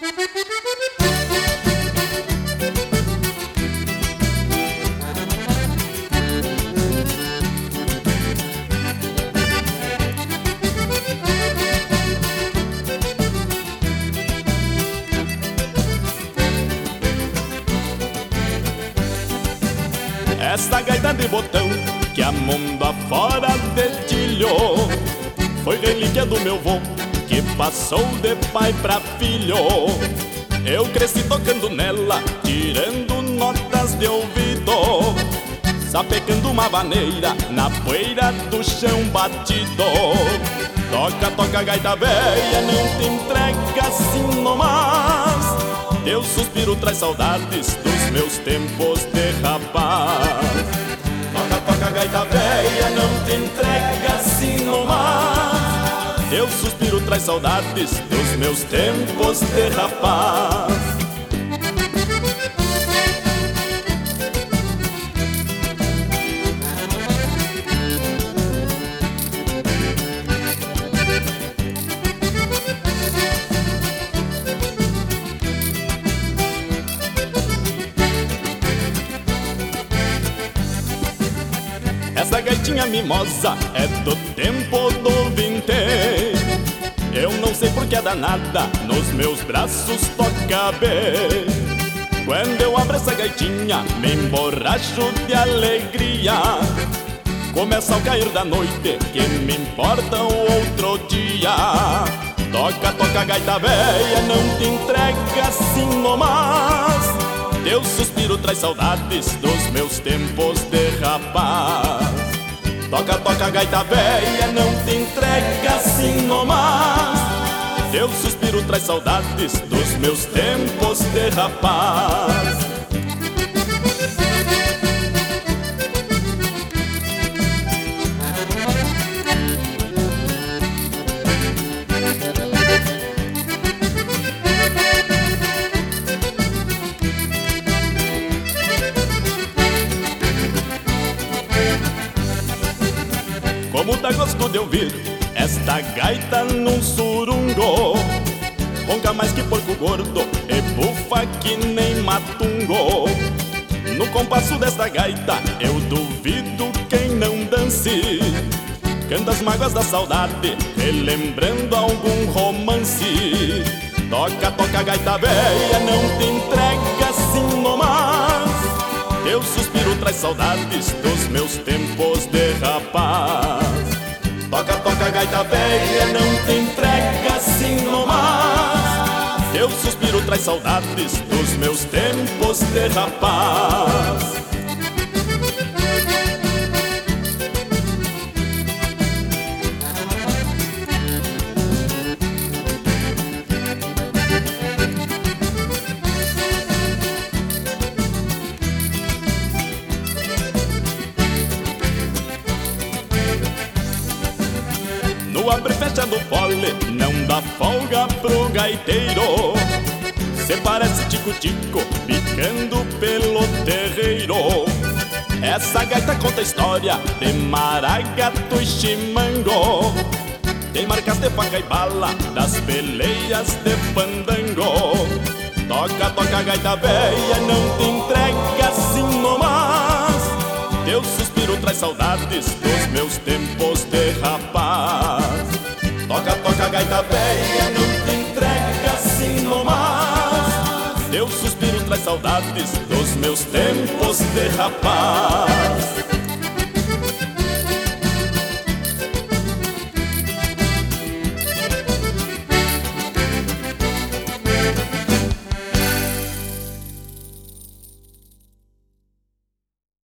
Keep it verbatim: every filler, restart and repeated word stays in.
Esta gaita de botão que a mundo afora dedilhou foi relíquia do meu vô, que passou de pai pra filho. Eu cresci tocando nela, tirando notas de ouvido, sapecando uma vaneira na poeira do chão batido. Toca, toca gaita véia, não te entrega assim nomás. Teu suspiro traz saudades dos meus tempos de rapaz. Toca, toca gaita véia, não te entrega assim nomás. Teu suspiro traz saudades dos meus tempos de rapaz. Essa gaitinha mimosa é do tempo do vintém. Eu não sei por que é danada, nos meus braços toca bem. Quando eu abro essa gaitinha, me emborracho de alegria. Começa ao cair da noite, que me importa o outro dia. Toca, toca gaita véia, não te entrega assim nomás. Teu suspiro traz saudades dos meus tempos de rapaz. Toca, toca gaita véia, não te entrega assim nomás. Teu suspiro traz saudades dos meus tempos de rapaz. Como dá gosto de ouvir esta gaita num surungo, ronca mais que porco gordo e bufa que nem matungo. No compasso desta gaita eu duvido quem não dance, canta as mágoas da saudade, relembrando algum romance. Toca, toca gaita véia, não te entrega assim nomás. Teu suspiro traz saudades dos meus tempos de rapaz. Toca, toca gaita véia, não te entrega assim nomás. Teu suspiro traz saudades dos meus tempos de rapaz. No abre e fecha do fole não dá folga pro gaiteiro. Cê parece tico-tico picando pelo terreiro. Essa gaita conta história de maragato e chimango. Tem marcas de faca e bala das peleias de fandango. Toca, toca gaita véia, não te entrega assim nomás. Teu suspiro traz saudades dos meus tempos de rapaz. Toca, toca gaita véia, não te entrega assim nomás. Teu suspiro traz saudades dos meus tempos de rapaz.